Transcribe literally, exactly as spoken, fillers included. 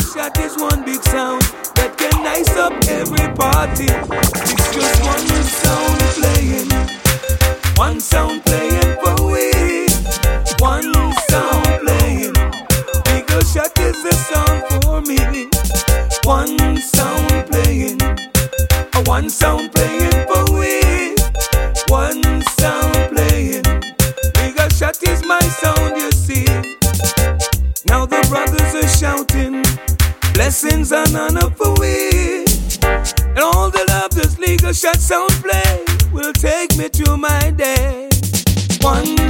Shot is one big sound that can nice up every party. It's just one sound playing, one sound playing for we, one sound playing. Eagle Shot is the sound for me. One sound playing, a one sound playing for we, one sound playing. Eagle Shot is my sound, you see. Now the brothers are shouting, blessings and honor for we. And all the love this Eagle Shot sound play will take me to my day. One